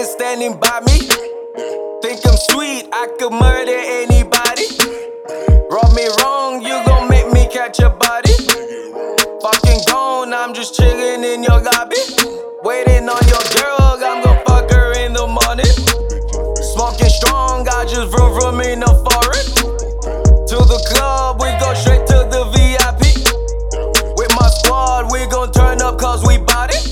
niggas standing by me. Think I'm sweet, I could murder anybody. Rub me wrong, you gon' make me catch a body. Fucking gone, I'm just chillin' in your lobby. Waiting on your girl, I'm gon' fuck her in the morning. Smoking strong, I just vroom vroom in the foreign. To the club, we go straight to the VIP. With my squad, we gon' turn up cause we bout it.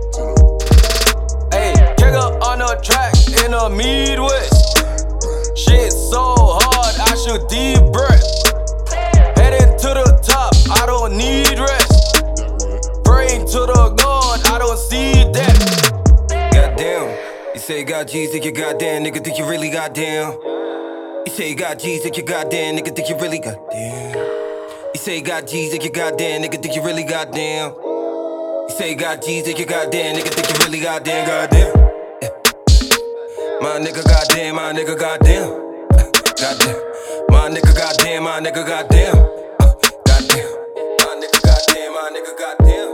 Ayy, kick up on the track in the Midwest. Shit so hard, I should deep breath. Heading to the top, I don't need rest. Praying to the Lord, I don't see death. Goddamn, you say you got G's, think you goddamn, nigga, think you really goddamn. You say you got G's, think you goddamn, nigga, think you really goddamn. You say you got G's, think you goddamn, nigga, think you really goddamn. You say you got G's, think you goddamn, nigga, think you really goddamn, goddamn. Yeah. My nigga goddamn, my nigga goddamn. Goddamn. My nigga goddamn, my nigga goddamn. Goddamn. My nigga goddamn, my nigga goddamn.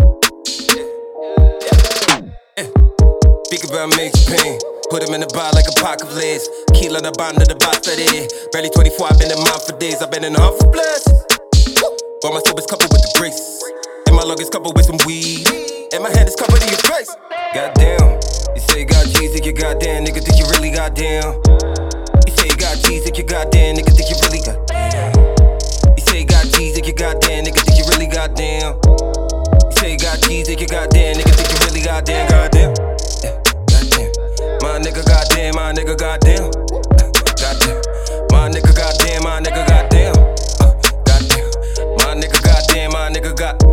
Yeah. Speak about makes pain. Put him in the bar like a pack of lace. Keel on the bottom of the box today. Barely 24, I've been in mine for days. I've been in the hunt for blessings. But my soul is coupled with the grace. And my lung is coupled with some weed. And my head is covered in your face. Goddamn. You say you got G's, think you goddamn, nigga, think you really goddamn. You say you got G's, think you goddamn, nigga, think you really goddamn. You say you got G's, think you goddamn, nigga, think you really goddamn. You say you got G's, think you goddamn, nigga, think you really goddamn, goddamn. My nigga goddamn, my nigga goddamn. Goddamn. My nigga goddamn, my nigga goddamn. Goddamn. My nigga goddamn, my nigga goddamn.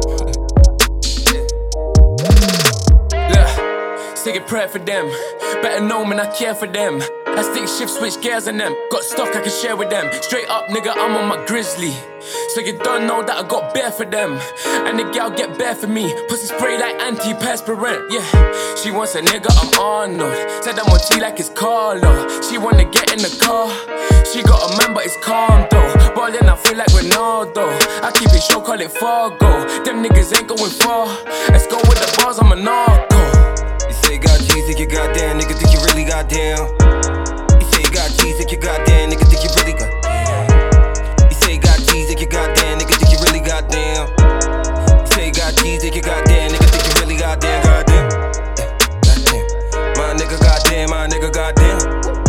Yeah, say a prayer for them. Better know man, I care for them. I stick shift, switch gears on them. Got stock I can share with them. Straight up, nigga, I'm on my grizzly. So you don't know that I got bare for them. And the gal get bare for me. Pussy spray like antiperspirant, yeah. She wants a nigga, I'm Arnold. Said I'm on T like it's Carlo. She wanna get in the car. She got a man but it's calm though. Ballin', I feel like Ronaldo. I keep it short, call it Fargo. Them niggas ain't going far. Let's go with the bars, I'm a narco. You say you got G's, think you goddamn, nigga, think you really goddamn. You say you got G's, think you goddamn, nigga, think you really goddamn. You say you got G's, think you goddamn, nigga, think you really goddamn. You say you got G's, think you goddamn, nigga, think you really goddamn, goddamn. Yeah, goddamn. My nigga goddamn, my nigga goddamn.